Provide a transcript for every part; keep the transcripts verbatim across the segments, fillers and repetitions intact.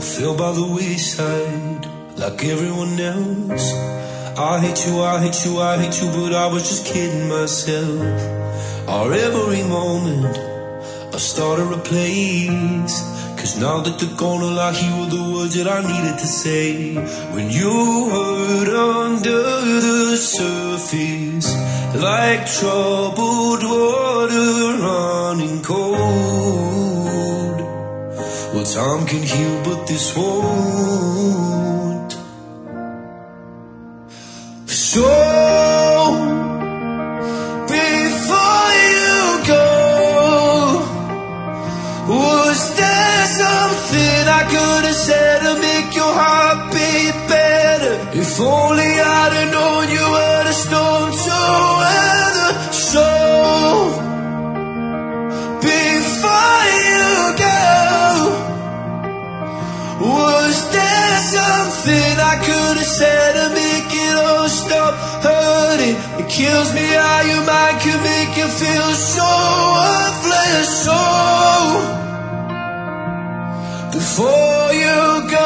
fell by the wayside like everyone else. I hate you, I hate you, I hate you, but I was just kidding myself. Our every moment I started a place, cause now that they're gone, all I hear were the words that I needed to say. When you hurt under the surface, like troubled water running cold. Well, time can heal, but this won't. So before you go, was there something I could have said to make your heart beat better? If only I'd have known you were the storm to weather. So before you go, was there something I could have said to make it all stop hurting? It kills me how your mind can make you feel so worthless. So before you go,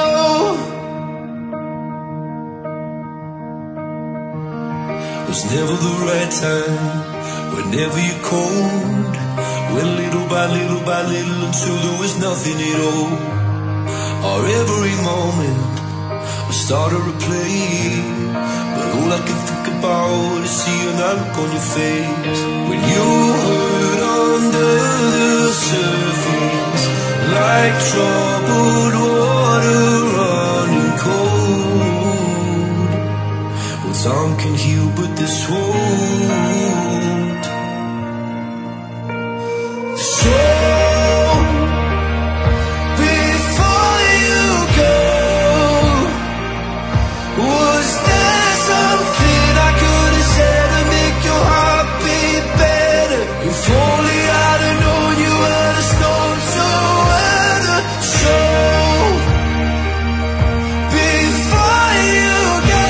was never the right time, whenever you're cold. Went little by little by little until there was nothing at all. Or every moment I started to play, but all I can think about is seeing that look on your face. When you hurt under the surface, like troubled water running cold. Well, time can heal, but this won't. So before you go, was there something I could have said to make your heart beat better? If only I'd have known you were the storm to weather. So before you go,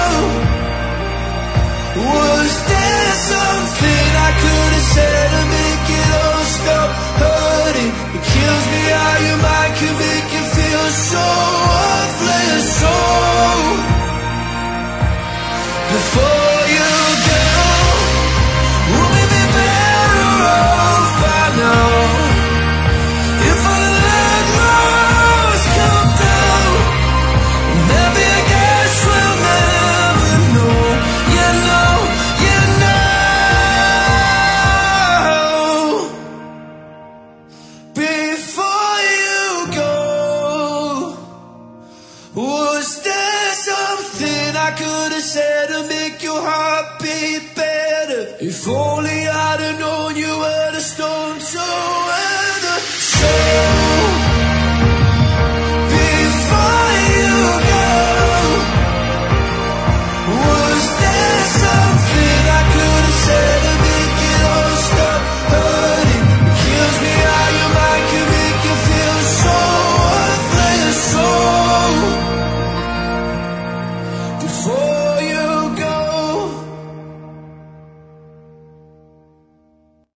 was there something I could have said to make it all stop hurting? It kills me how your mind can make you feel so worthless. So before you go, we'll be better off by now. If I let rose come down, maybe I guess we'll never know. You know, you know. Before you go, was there something I could have said to make your heart beat better? If only